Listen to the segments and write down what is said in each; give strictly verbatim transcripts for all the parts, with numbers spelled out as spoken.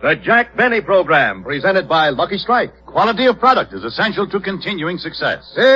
The Jack Benny Program, presented by Lucky Strike. Quality of product is essential to continuing success. In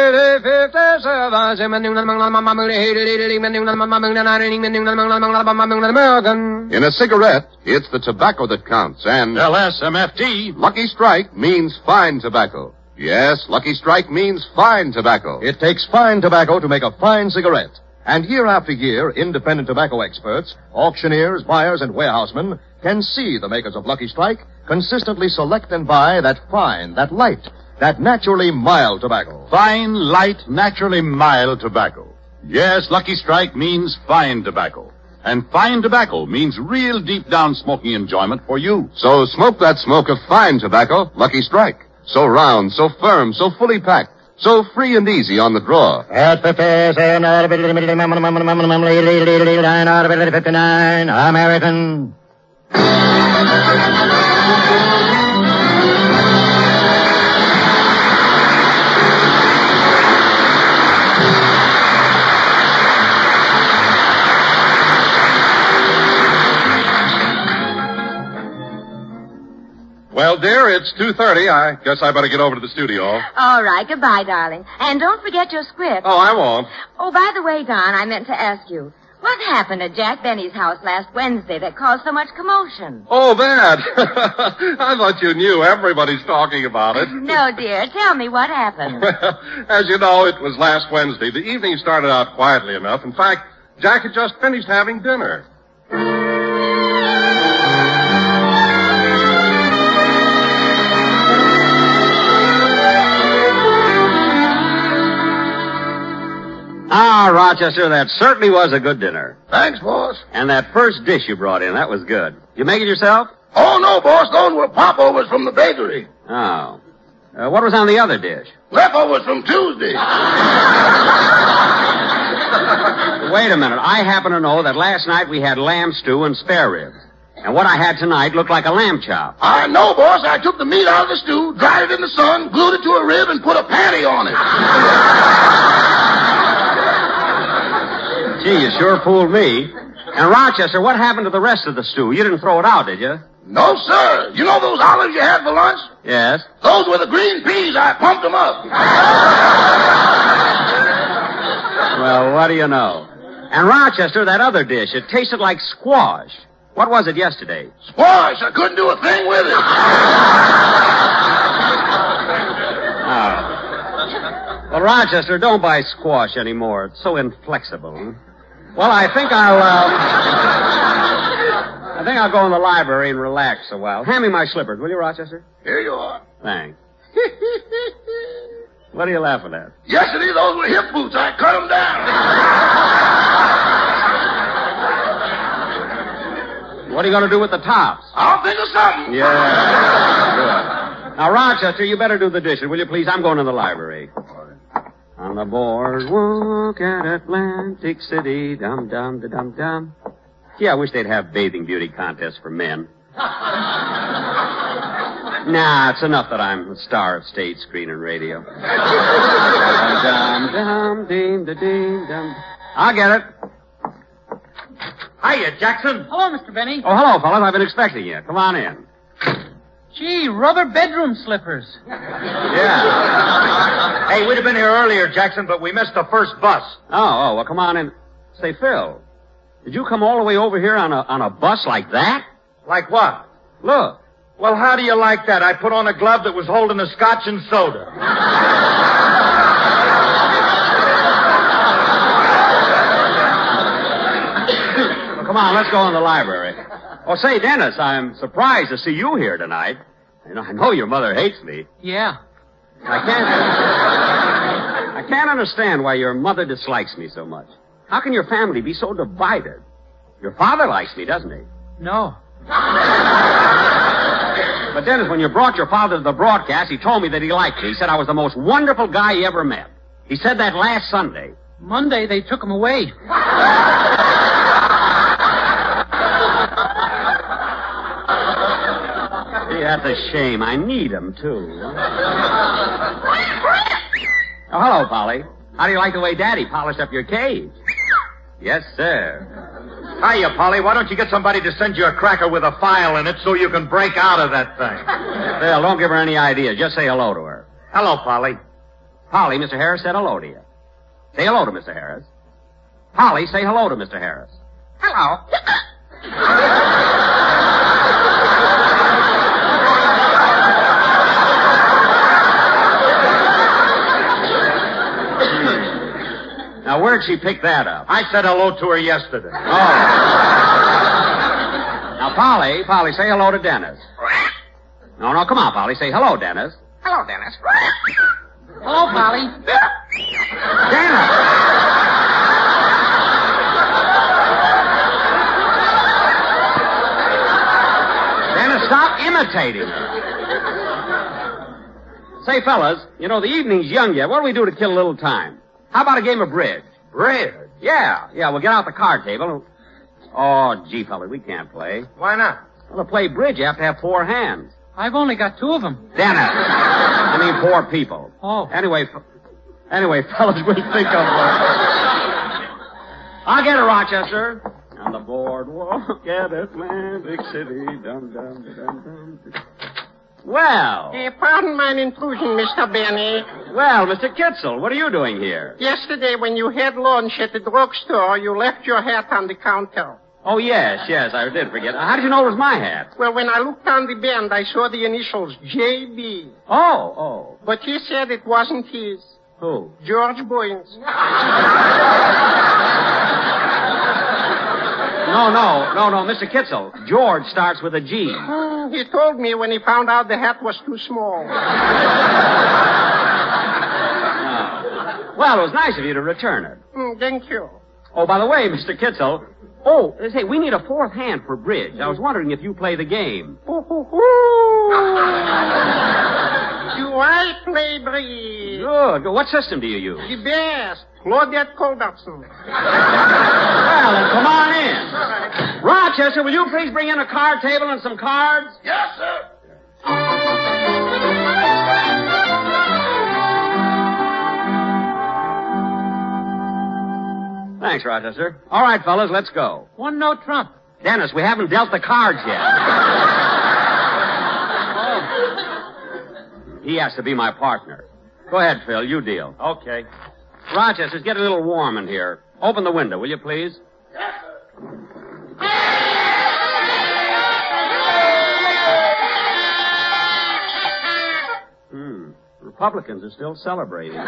a cigarette, it's the tobacco that counts, and L S M F T. Lucky Strike means fine tobacco. Yes, Lucky Strike means fine tobacco. It takes fine tobacco to make a fine cigarette. And year after year, independent tobacco experts, auctioneers, buyers, and warehousemen can see the makers of Lucky Strike consistently select and buy that fine, that light, that naturally mild tobacco. Fine, light, naturally mild tobacco. Yes, Lucky Strike means fine tobacco. And fine tobacco means real deep down smoking enjoyment for you. So smoke that smoke of fine tobacco, Lucky Strike. So round, so firm, so fully packed. So free and easy on the draw. At fifty-nine, American. Well, dear, it's two thirty. I guess I better get over to the studio. All right. Goodbye, darling. And don't forget your script. Oh, I won't. Oh, by the way, Don, I meant to ask you, what happened at Jack Benny's house last Wednesday that caused so much commotion? Oh, that. I thought you knew. Everybody's talking about it. No, dear. Tell me what happened. Well, as you know, it was last Wednesday. The evening started out quietly enough. In fact, Jack had just finished having dinner. Ah, Rochester, that certainly was a good dinner. Thanks, boss. And that first dish you brought in, that was good. You make it yourself? Oh, no, boss. Those were popovers from the bakery. Oh. Uh, what was on the other dish? Leftovers from Tuesday. Wait a minute. I happen to know that last night we had lamb stew and spare ribs. And what I had tonight looked like a lamb chop. I know, boss. I took the meat out of the stew, dried it in the sun, glued it to a rib, and put a patty on it. Gee, you sure fooled me. And Rochester, what happened to the rest of the stew? You didn't throw it out, did you? No, sir. You know those olives you had for lunch? Yes. Those were the green peas. I pumped them up. Well, what do you know? And Rochester, that other dish, it tasted like squash. What was it yesterday? Squash. I couldn't do a thing with it. Oh. Well, Rochester, don't buy squash anymore. It's so inflexible. Well, I think I'll, uh... I think I'll go in the library and relax a while. Hand me my slippers, will you, Rochester? Here you are. Thanks. What are you laughing at? Yesterday, those were hip boots. I cut them down. What are you going to do with the tops? I'll think of something. Yeah. Good. Now, Rochester, you better do the dishes, will you, please? I'm going to the library. On the boardwalk at Atlantic City, dum-dum, da-dum-dum. Gee, I wish they'd have bathing beauty contests for men. Nah, it's enough that I'm the star of stage, screen, and radio. Dum-dum-dum-dum-dum. I'll get it. Hiya, Jackson. Hello, Mister Benny. Oh, hello, fellas. I've been expecting you. Come on in. Gee, rubber bedroom slippers. Yeah. Hey, we'd have been here earlier, Jackson, but we missed the first bus. Oh, oh, well, come on in. Say, Phil, did you come all the way over here on a on a bus like that? Like what? Look. Well, how do you like that? I put on a glove that was holding a scotch and soda. Well, come on, let's go in the library. Oh, say, Dennis, I'm surprised to see you here tonight. You know, I know your mother hates me. Yeah. I can't... I can't understand why your mother dislikes me so much. How can your family be so divided? Your father likes me, doesn't he? No. But, Dennis, when you brought your father to the broadcast, he told me that he liked me. He said I was the most wonderful guy he ever met. He said that last Sunday. Monday, they took him away. Gee, that's a shame. I need him, too. Oh, hello, Polly. How do you like the way Daddy polished up your cage? Yes, sir. Hiya, Polly. Why don't you get somebody to send you a cracker with a file in it so you can break out of that thing? Phil, don't give her any ideas. Just say hello to her. Hello, Polly. Polly, Mister Harris said hello to you. Say hello to Mister Harris. Polly, say hello to Mister Harris. Hello. Now, where'd she pick that up? I said hello to her yesterday. Oh. Now, Polly, Polly, say hello to Dennis. No, no, come on, Polly. Say hello, Dennis. Hello, Dennis. Hello, Polly. Dennis! Dennis, stop imitating her. Say, fellas, you know, the evening's young yet. What do we do to kill a little time? How about a game of bridge? Bridge? Yeah, yeah, we'll get out the card table. Oh, gee, fellas, we can't play. Why not? Well, to play bridge, you have to have four hands. I've only got two of them. Dennis! I mean, four people. Oh. Anyway, f- anyway, fellas, we'll think of uh, I'll get it, Rochester. On the boardwalk at Atlantic City. Dum, dum, dum, dum. Well. Uh, pardon my intrusion, Mister Benny. Well, Mister Kitzel, what are you doing here? Yesterday, when you had lunch at the drugstore, you left your hat on the counter. Oh, yes, yes, I did forget. How did you know it was my hat? Well, when I looked on the band, I saw the initials J B. Oh, oh. But he said it wasn't his. Who? George Boyens. No, no, no, no, Mister Kitzel. George starts with a G. Hmm, he told me when he found out the hat was too small. Oh. Well, it was nice of you to return it. Mm, thank you. Oh, by the way, Mister Kitzel. Oh, say, we need a fourth hand for bridge. I was wondering if you play the game. Ooh, ooh, ooh. Do I play bridge? Good. What system do you use? The best. Claudette Culbertson. Well, then come on in. Rochester, will you please bring in a card table and some cards? Yes, sir. Thanks, Rochester. All right, fellas, let's go. One no trump. Dennis, we haven't dealt the cards yet. Oh. He has to be my partner. Go ahead, Phil. You deal. Okay. Rochester, it's getting a little warm in here. Open the window, will you, please? Hmm. Republicans are still celebrating.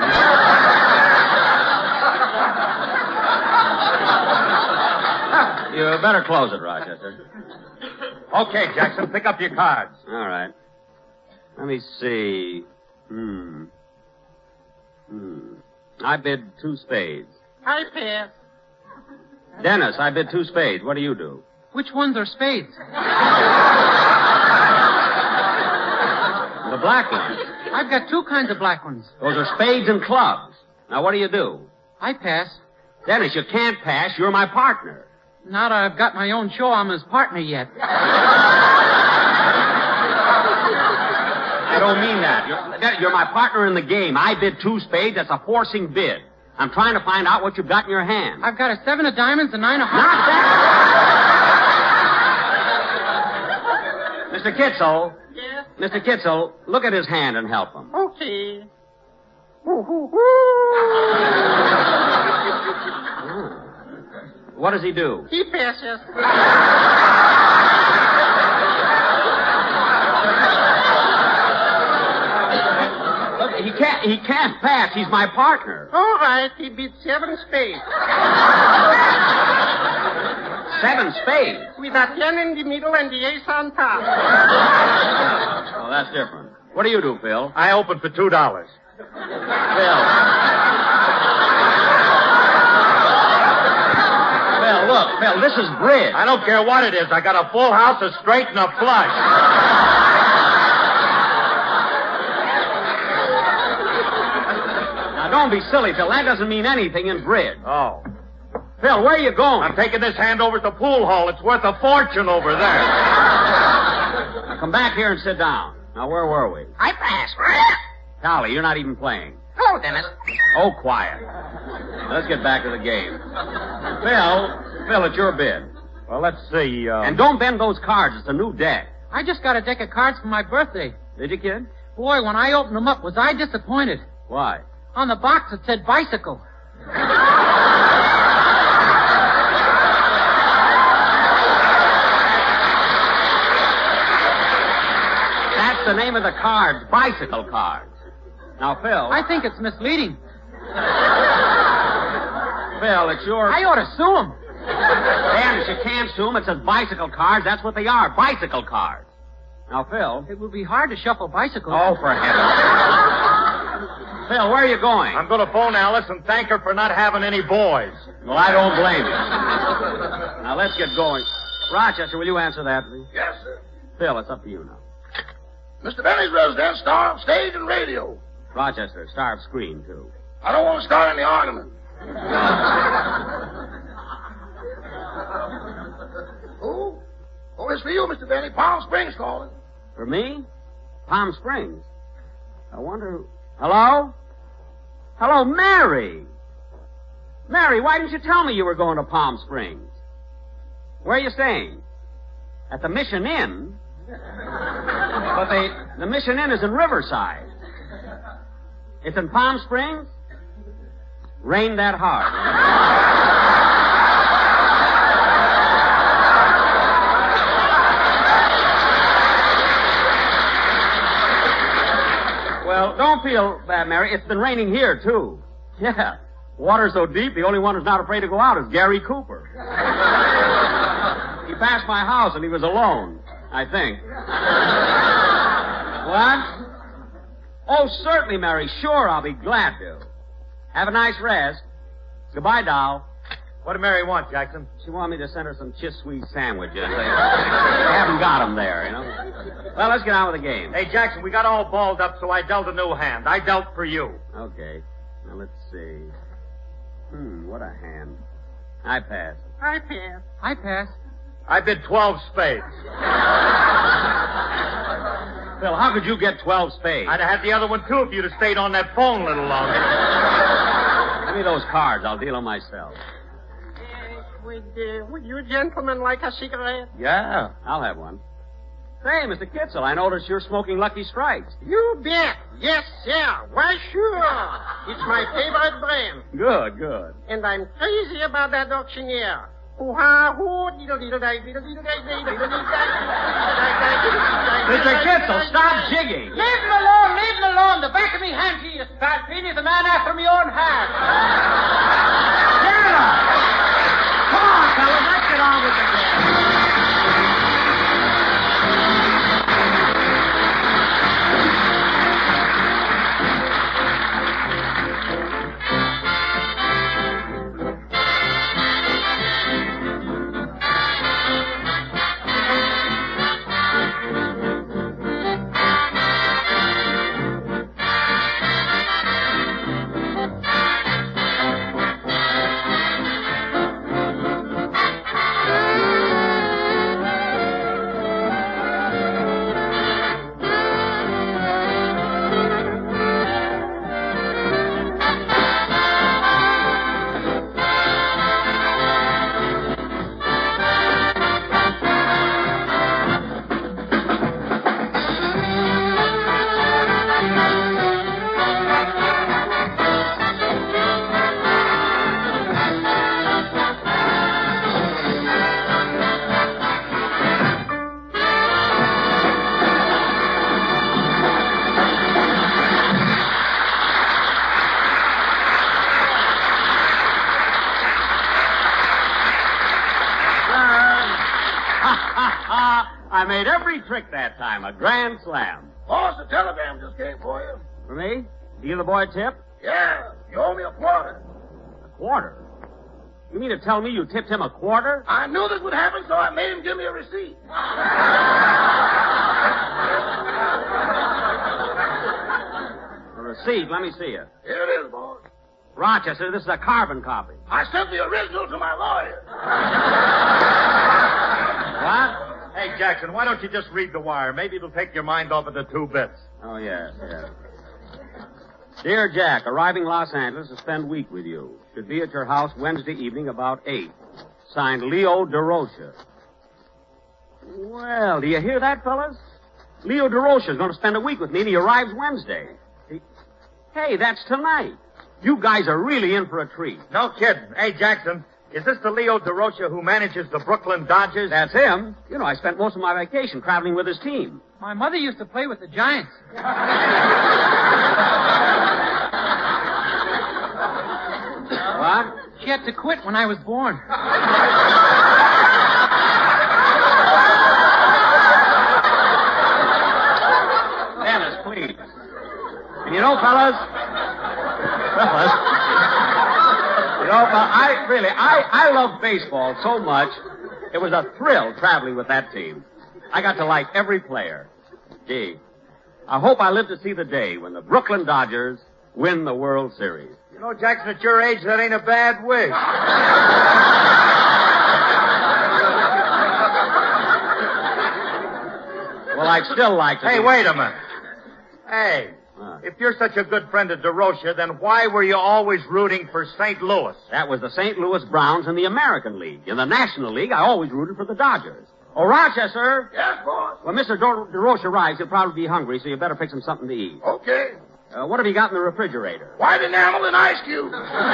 You better close it, Rochester. Okay, Jackson, pick up your cards. All right. Let me see. Hmm. Hmm. I bid two spades. I pass. Dennis, I bid two spades. What do you do? Which ones are spades? The black ones. I've got two kinds of black ones. Those are spades and clubs. Now, what do you do? I pass. Dennis, you can't pass. You're my partner. Now that I've got my own show, I'm his partner yet. I don't mean that. You're, you're my partner in the game. I bid two spades. That's a forcing bid. I'm trying to find out what you've got in your hand. I've got a seven of diamonds and nine of Not hearts. that. Mister Kitzel. Yes? Mister Kitzel, look at his hand and help him. Okay. Ooh, ooh, ooh. What does he do? He passes. Look, he can't, he can't pass. He's my partner. All right, he beat seven spades. Seven spades? With a ten in the middle and the ace on top. Oh, that's different. What do you do, Phil? I opened for two dollars. Phil. Phil, look, Phil, this is bridge. I don't care what it is. I got a full house, a straight, and a flush. Now, don't be silly, Phil. That doesn't mean anything in bridge. Oh. Phil, where are you going? I'm taking this hand over to the pool hall. It's worth a fortune over there. Now, come back here and sit down. Now, where were we? I pass. Golly, you're not even playing. Hello, Dennis. Oh, quiet. Let's get back to the game. Phil, Phil, it's your bid. Well, let's see. Uh... And don't bend those cards. It's a new deck. I just got a deck of cards for my birthday. Did you, kid? Boy, when I opened them up, was I disappointed. Why? On the box it said bicycle. That's the name of the cards, bicycle cards. Now, Phil. I think it's misleading. Phil, it's your... I ought to sue him. Dennis, you can't sue him. It says bicycle cards. That's what they are, bicycle cards. Now, Phil. It would be hard to shuffle bicycles. Oh, for heaven's sake. Phil, where are you going? I'm going to phone Alice and thank her for not having any boys. Well, I don't blame you. Now, let's get going. Rochester, will you answer that, please? Yes, sir. Phil, it's up to you now. Mister Benny's residence, star of stage and radio. Rochester, star of screen, too. I don't want to start any argument. Who? Oh, it's for you, Mister Benny. Palm Springs calling. For me? Palm Springs. I wonder who... Hello? Hello, Mary. Mary, why didn't you tell me you were going to Palm Springs? Where are you staying? At the Mission Inn? But the, the Mission Inn is in Riverside. It's in Palm Springs? Rained that hard. Well, don't feel bad, Mary. It's been raining here, too. Yeah. Water's so deep, the only one who's not afraid to go out is Gary Cooper. He passed my house and he was alone, I think. What? Oh, certainly, Mary. Sure, I'll be glad to. Have a nice rest. Goodbye, doll. What did Mary want, Jackson? She wanted me to send her some Chiswee sandwiches. They, they haven't got them there, you know. Well, let's get on with the game. Hey, Jackson, we got all balled up, so I dealt a new hand. I dealt for you. Okay. Now, let's see. Hmm, what a hand. I pass. I pass. I pass. I bid twelve spades. Phil, how could you get twelve spades? I'd have had the other one, too, if you'd have stayed on that phone a little longer. Give me those cards. I'll deal them myself. Uh, would, uh, would you gentlemen like a cigarette? Yeah. I'll have one. Say, Mister Kitzel, I noticed you're smoking Lucky Strikes. You bet. Yes, sir. Why, sure. It's my favorite brand. Good, good. And I'm crazy about that auctioneer. Hoo-ha, hoo, diddle-diddle-day, diddle-diddle-day, diddle-diddle-day. Mister Kitzel, stop jigging. Leave him alone, leave him alone. The back of me hand to you, fat bean, is a man after me own heart. Get up! Come on, fellas, let's get on with the game. I made every trick that time. A grand slam. Boss, the telegram just came for you. For me? You give the boy a tip? Yeah, you owe me a quarter. A quarter? You mean to tell me you tipped him a quarter? I knew this would happen, so I made him give me a receipt. A receipt? Let me see it. Here it is, boss. Rochester, this is a carbon copy. I sent the original to my lawyer. What? Hey, Jackson, why don't you just read the wire? Maybe it'll take your mind off of the two bits. Oh, yes, yes. Dear Jack, arriving Los Angeles to spend week with you. Should be at your house Wednesday evening about eight. Signed Leo DeRocha. Well, do you hear that, fellas? Leo DeRocha is going to spend a week with me, and he arrives Wednesday. He... Hey, that's tonight. You guys are really in for a treat. No kidding. Hey, Jackson, is this the Leo DeRocha who manages the Brooklyn Dodgers? That's him. You know, I spent most of my vacation traveling with his team. My mother used to play with the Giants. What? She had to quit when I was born. Dennis, please. And you know, fellas, fellas, you know, I really, I, I love baseball so much. It was a thrill traveling with that team. I got to like every player. Gee, I hope I live to see the day when the Brooklyn Dodgers win the World Series. You know, Jackson, at your age, that ain't a bad wish. Well, I'd still like to. Hey, be... wait a minute. Hey, Huh. if you're such a good friend of DeRocha, then why were you always rooting for Saint Louis? That was the Saint Louis Browns in the American League. In the National League, I always rooted for the Dodgers. Oh, Rochester. Yes, boss. When Mister Dor- DeRocha arrives, he'll probably be hungry, so you better fix him something to eat. Okay. Uh, what have you got in the refrigerator? White enamel and ice cubes.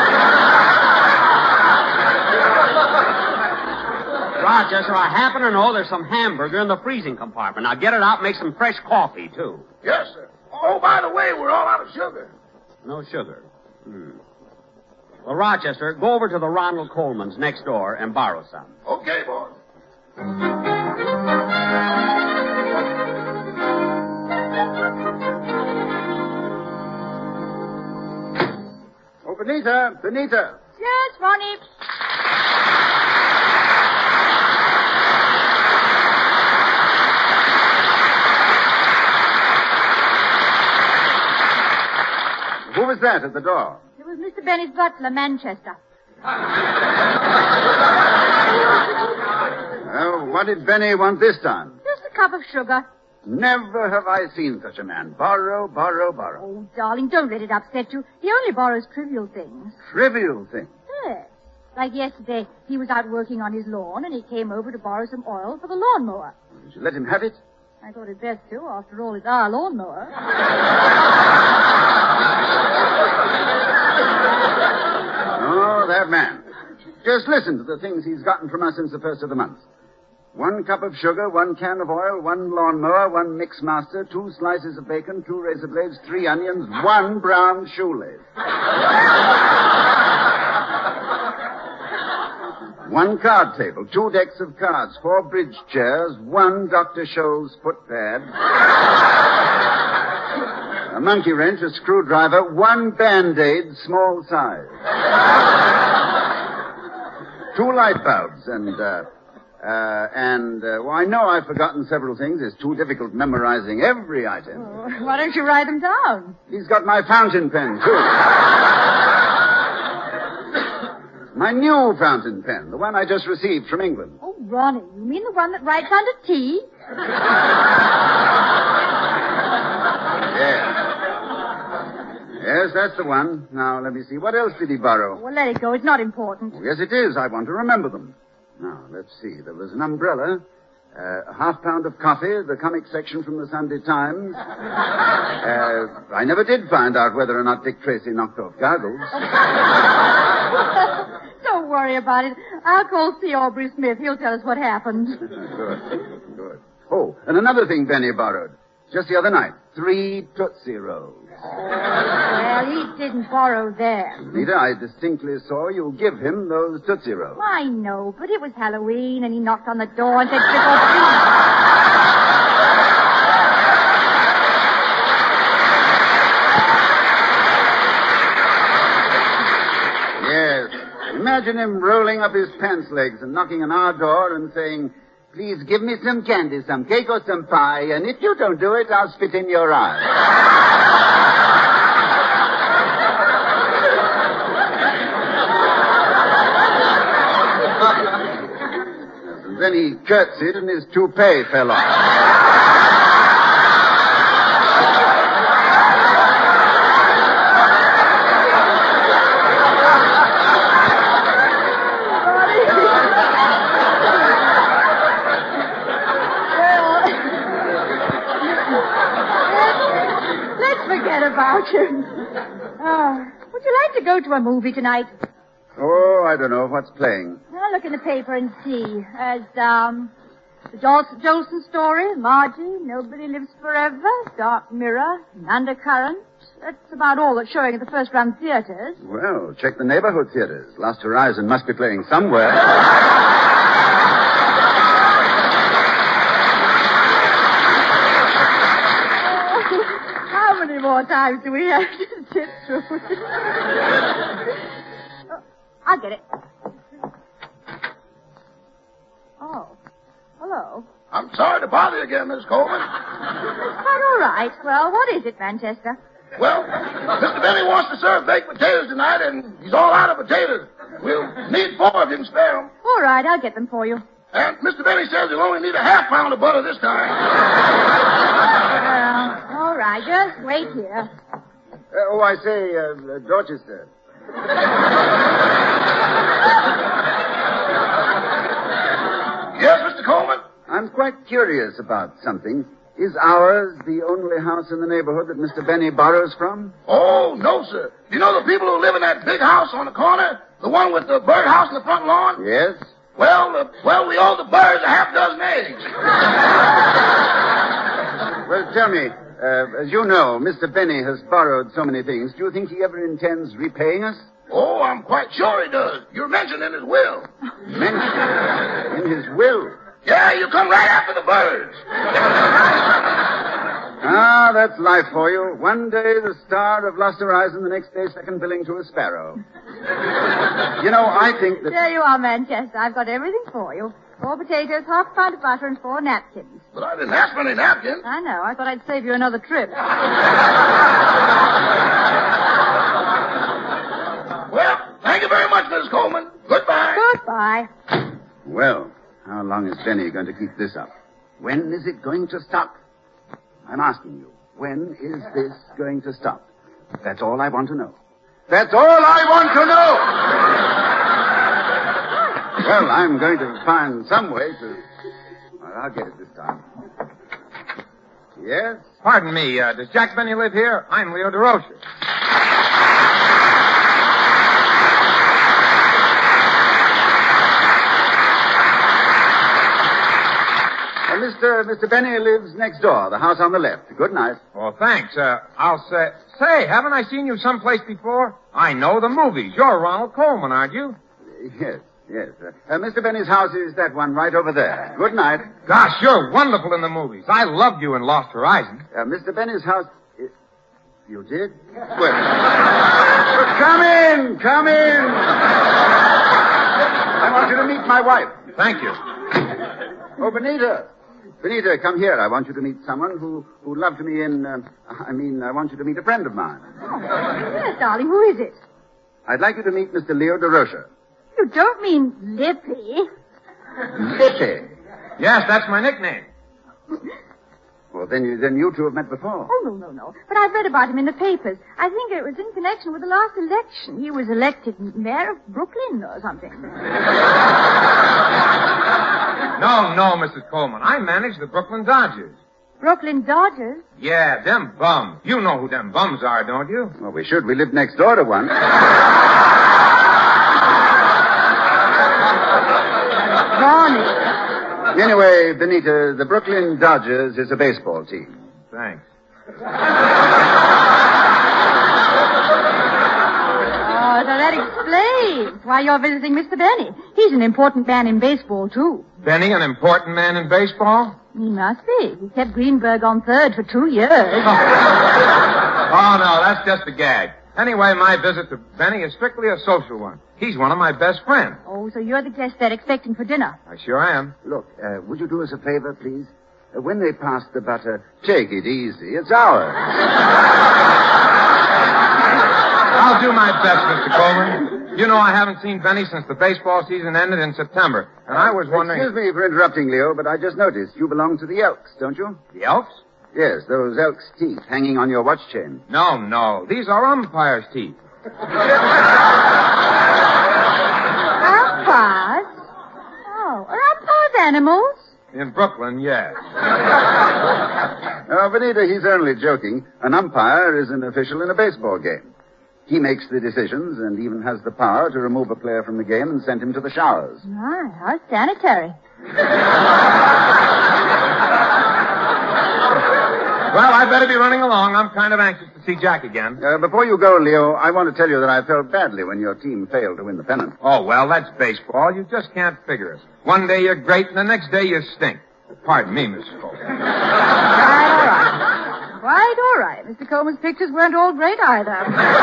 Rochester, I happen to know there's some hamburger in the freezing compartment. Now get it out and make some fresh coffee, too. Yes, sir. Oh, by the way, we're all out of sugar. No sugar. Hmm. Well, Rochester, go over to the Ronald Coleman's next door and borrow some. Okay, boss. Oh, Benita, Benita. Yes, Ronnie. Who was that at the door? It was Mister Benny's butler, Manchester. Well, what did Benny want this time? Just a cup of sugar. Never have I seen such a man. Borrow, borrow, borrow. Oh, darling, don't let it upset you. He only borrows trivial things. Trivial thing. Yes. Like yesterday, he was out working on his lawn, and he came over to borrow some oil for the lawnmower. Did you let him have it? I thought it best to. After all, it's our lawnmower. Oh, that man. Just listen to the things he's gotten from us since the first of the month. One cup of sugar, one can of oil, one lawnmower, one mix master, two slices of bacon, two razor blades, three onions, one brown shoelace. One card table, two decks of cards, four bridge chairs, one Doctor Scholl's footpad, a monkey wrench, a screwdriver, one Band-Aid, small size, two light bulbs, and, uh, uh, and, uh, well, I know I've forgotten several things. It's too difficult memorizing every item. Oh, why don't you write them down? He's got my fountain pen, too. My new fountain pen, the one I just received from England. Oh, Ronnie, you mean the one that writes under T? Yes. Yes, that's the one. Now, let me see. What else did he borrow? Well, let it go. It's not important. Oh, yes, it is. I want to remember them. Now, let's see. There was an umbrella, uh, a half pound of coffee, the comic section from the Sunday Times. Uh, I never did find out whether or not Dick Tracy knocked off goggles. Don't worry about it. I'll call C. Aubrey Smith. He'll tell us what happened. Good, good. Oh, and another thing Benny borrowed. Just the other night. Three Tootsie Rolls. Well, he didn't borrow them. Rita, I distinctly saw you give him those Tootsie Rolls. I know, but it was Halloween, and he knocked on the door and said, trick or treat. Yes. Imagine him rolling up his pants legs and knocking on our door and saying, please give me some candy, some cake or some pie, and if you don't do it, I'll spit in your eye. And then he curtsied and his toupee fell off. Forget about him. Oh, would you like to go to a movie tonight? Oh, I don't know. What's playing? I'll look in the paper and see. As, um, the Jolson, Jolson story, Margie, Nobody Lives Forever, Dark Mirror, Undercurrent. That's about all that's showing at the first-run theaters. Well, check the neighborhood theaters. Lost Horizon must be playing somewhere. How many more times do we have to sit through? Oh, I'll get it. Oh, hello. I'm sorry to bother you again, Miss Coleman. That's quite all right. Well, what is it, Manchester? Well, Mister Benny wants to serve baked potatoes tonight, and he's all out of potatoes. We'll need four if you can spare them. All right, I'll get them for you. And Mister Benny says he'll only need a half pound of butter this time. Well, all right, just wait here. Uh, oh, I say, uh, uh, Dorchester. Yes, Mister Coleman? I'm quite curious about something. Is ours the only house in the neighborhood that Mister Benny borrows from? Oh, no, sir. You know the people who live in that big house on the corner? The one with the birdhouse in the front lawn? Yes. Well, uh, well, we owe the birds a half dozen eggs. Well, tell me, uh, as you know, Mister Benny has borrowed so many things. Do you think he ever intends repaying us? Oh, I'm quite sure he does. You're mentioned in his will. Mentioned in his will? Yeah, you come right after the birds. Ah, that's life for you. One day the star of Lost Horizon, the next day second billing to a sparrow. You know, I think that... There you are, Manchester. I've got everything for you. Four potatoes, half a pound of butter, and four napkins. But I didn't ask for any napkins. I know. I thought I'd save you another trip. Well, thank you very much, Missus Coleman. Goodbye. Goodbye. Well, how long is Benny going to keep this up? When is it going to stop? I'm asking you, when is this going to stop? That's all I want to know. That's all I want to know! Well, I'm going to find some way to... Well, I'll get it this time. Yes? Pardon me, uh, does Jack Benny live here? I'm Leo DeRocher. Uh, Mister Mister Benny lives next door, the house on the left. Good night. Well, thanks. Uh, I'll say... Say, haven't I seen you someplace before? I know the movies. You're Ronald Coleman, aren't you? Yes, yes. Uh, uh, Mister Benny's house is that one right over there. Good night. Gosh, you're wonderful in the movies. I loved you in Lost Horizon. Uh, Mister Benny's house... Is... You did? Well... Come in! Come in! I want you to meet my wife. Thank you. Oh, Benita. Benita, come here. I want you to meet someone who, who loved me in... Uh, I mean, I want you to meet a friend of mine. Oh, yes, darling. Who is it? I'd like you to meet Mister Leo DeRocher. You don't mean Lippy. Lippy? Yes, that's my nickname. Well, then you, then you two have met before. Oh, no, no, no. But I've read about him in the papers. I think it was in connection with the last election. He was elected mayor of Brooklyn or something. No, no, Missus Coleman. I manage the Brooklyn Dodgers. Brooklyn Dodgers? Yeah, them bums. You know who them bums are, don't you? Well, we should. We live next door to one. Ronnie. Anyway, Benita, the Brooklyn Dodgers is a baseball team. Thanks. Oh, so that explains why you're visiting Mister Benny. He's an important man in baseball, too. Benny, an important man in baseball? He must be. He kept Greenberg on third for two years. Oh, no, that's just a gag. Anyway, my visit to Benny is strictly a social one. He's one of my best friends. Oh, so you're the guest they're expecting for dinner. I sure am. Look, uh, would you do us a favor, please? Uh, when they pass the butter, take it easy. It's ours. I'll do my best, Mister Coleman. You know I haven't seen Benny since the baseball season ended in September, and I was wondering... Excuse me for interrupting, Leo, but I just noticed you belong to the Elks, don't you? The Elks? Yes, those Elks' teeth hanging on your watch chain. No, no. These are umpires' teeth. Umpires? Oh, are umpires animals? In Brooklyn, yes. Oh, Benita, he's only joking. An umpire is an official in a baseball game. He makes the decisions and even has the power to remove a player from the game and send him to the showers. Ah, how sanitary. Well, I better be running along. I'm kind of anxious to see Jack again. Uh, before you go, Leo, I want to tell you that I felt badly when your team failed to win the pennant. Oh, well, that's baseball. You just can't figure it. One day you're great, and the next day you stink. Pardon me, Miss Coleman. Quite all right. Quite all right. Mister Coleman's pictures weren't all great either.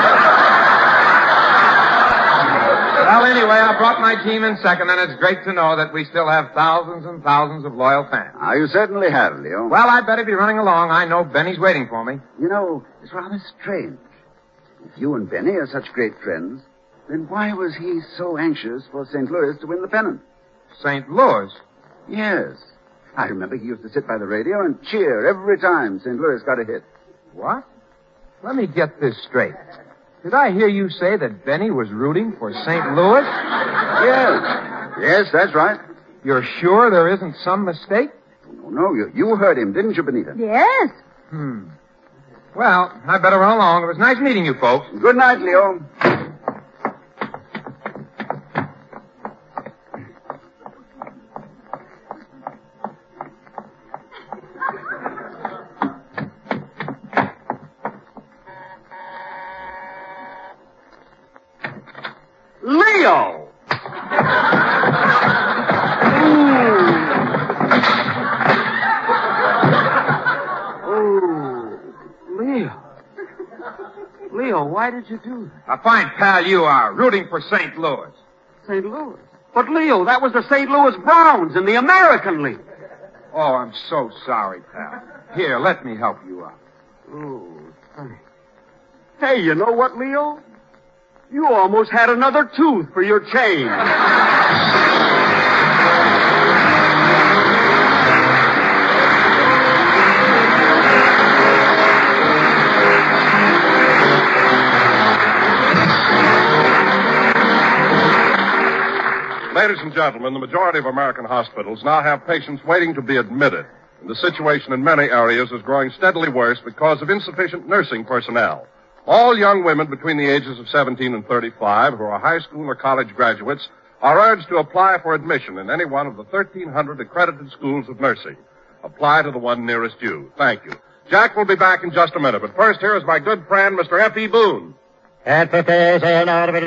Well, anyway, I brought my team in second, and it's great to know that we still have thousands and thousands of loyal fans. Ah, you certainly have, Leo. Well, I'd better be running along. I know Benny's waiting for me. You know, it's rather strange. If you and Benny are such great friends, then why was he so anxious for Saint Louis to win the pennant? Saint Louis? Yes. I remember he used to sit by the radio and cheer every time Saint Louis got a hit. What? Let me get this straight. Did I hear you say that Benny was rooting for Saint Louis? Yes. Yes, that's right. You're sure there isn't some mistake? Oh, no, you, you heard him, didn't you, Benita? Yes. Hmm. Well, I better run along. It was nice meeting you folks. Good night, Leo. Leo! Oh, Leo. Leo, why did you do that? A fine pal you are, rooting for Saint Louis. Saint Louis? But, Leo, that was the Saint Louis Browns in the American League. Oh, I'm so sorry, pal. Here, let me help you out. Oh, thanks. Hey, you know what, Leo? You almost had another tooth for your change. Ladies and gentlemen, the majority of American hospitals now have patients waiting to be admitted. And the situation in many areas is growing steadily worse because of insufficient nursing personnel. All young women between the ages of seventeen and thirty-five who are high school or college graduates are urged to apply for admission in any one of the thirteen hundred accredited schools of nursing. Apply to the one nearest you. Thank you. Jack will be back in just a minute, but first here is my good friend, Mister F E. Boone. At fifty-nine,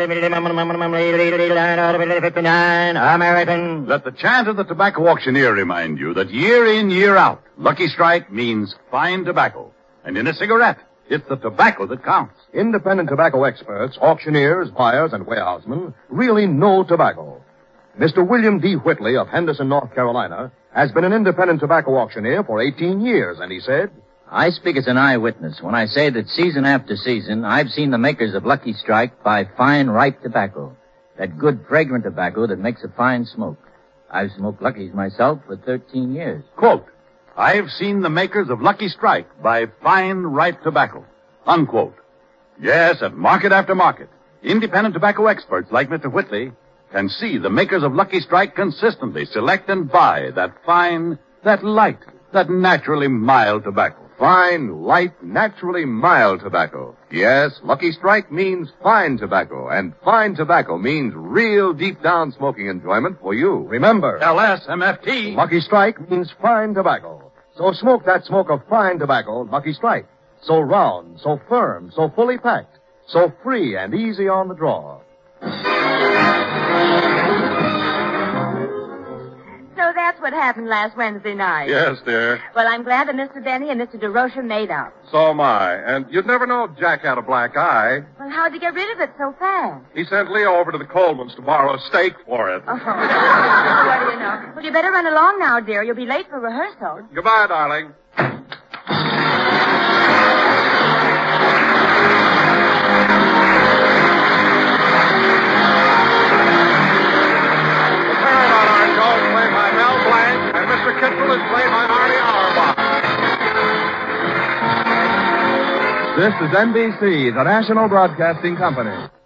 American. Let the chant of the tobacco auctioneer remind you that year in, year out, Lucky Strike means fine tobacco. And in a cigarette, it's the tobacco that counts. Independent tobacco experts, auctioneers, buyers, and warehousemen really know tobacco. Mister William D. Whitley of Henderson, North Carolina, has been an independent tobacco auctioneer for eighteen years, and he said, I speak as an eyewitness when I say that season after season, I've seen the makers of Lucky Strike buy fine, ripe tobacco. That good, fragrant tobacco that makes a fine smoke. I've smoked Lucky's myself for thirteen years. Quote, I've seen the makers of Lucky Strike buy fine, ripe tobacco. Unquote. Yes, at market after market, independent tobacco experts like Mister Whitley can see the makers of Lucky Strike consistently select and buy that fine, that light, that naturally mild tobacco. Fine, light, naturally mild tobacco. Yes, Lucky Strike means fine tobacco, and fine tobacco means real deep down smoking enjoyment for you. Remember, L S M F T. Lucky Strike means fine tobacco. So smoke that smoke of fine tobacco, Lucky Strike. So round, so firm, so fully packed, so free and easy on the draw. So that's what happened last Wednesday night. Yes, dear. Well, I'm glad that Mister Benny and Mister DeRocha made up. So am I. And you'd never know Jack had a black eye. Well, how'd you get rid of it so fast? He sent Leo over to the Colemans to borrow a steak for it. Oh, what do you know? Well, you better run along now, dear. You'll be late for rehearsal. Goodbye, darling. Mister Kittrell is played by Arnie Auerbach. This is N B C, the National Broadcasting Company.